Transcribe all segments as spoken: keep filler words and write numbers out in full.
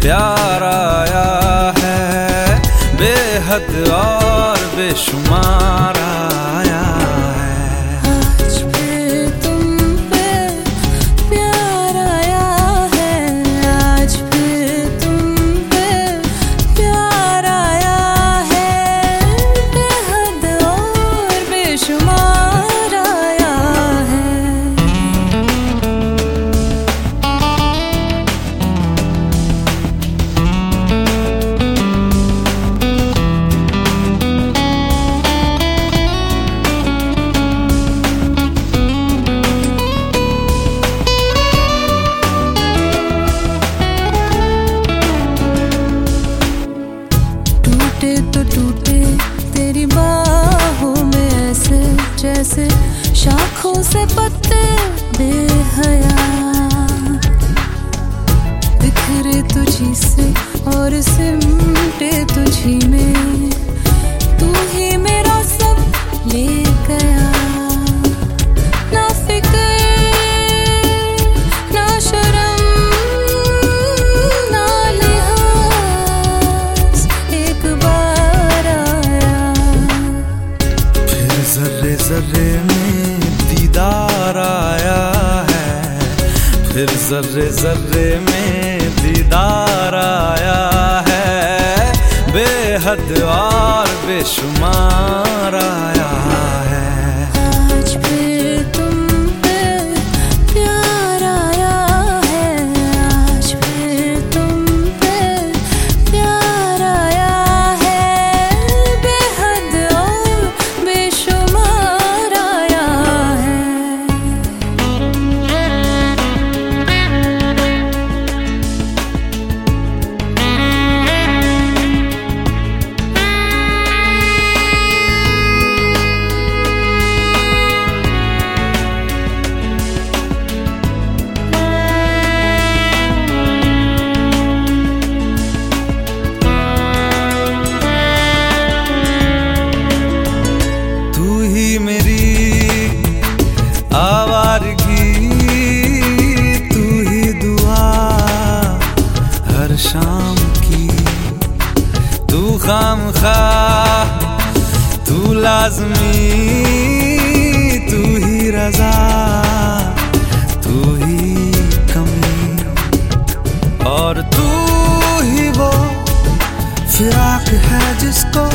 प्यार आया है, बेहद और बेशुमार आया है। आज फिर तुम पे प्यार आया है, आज फिर तुम पे प्यार आया है, बेहद और बेशुमार आया है। टूटे तो टूटे तेरी बाहों में ऐसे जैसे शाखों से पत्ते बेहया, बिखरे तुझी से और सिमटे तुझी में, तू ही मेरा सब ले गया। ना फिक्र ना शर्म ना लिहाज, एक बार आया फिर जर्रे जर्रे में दीदार आया है, फिर जर्रे जर्रे में दीदार आया है, बेहद और बेशुमार आया है। आज फिर तुम पे प्यार आया है, आज फिर तुम पे प्यार आया है, बेहद और बेशुमार आया है। तू ही मेरी आवारगी, तू ही दुआ हर शाम की, तू खामखा तू लाज़मी, तू ही रज़ा तू ही कमी, और तू ही वो फिराक है जिसको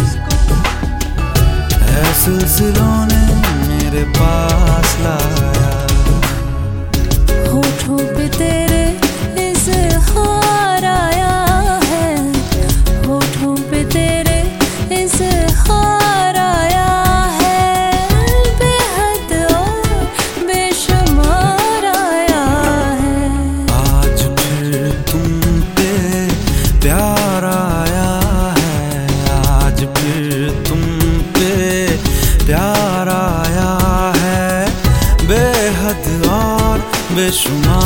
है सिलसिलों ने मेरे पास लाया। होठों पे तेरे इज़हार आया है, होठों पे तेरे इज़हार आया है, बेहद और बेशुमार आया है। आज फिर तुम पे प्यार आया है, आज फिर तुम पे प्यार आया है, बेहद और बेशुमार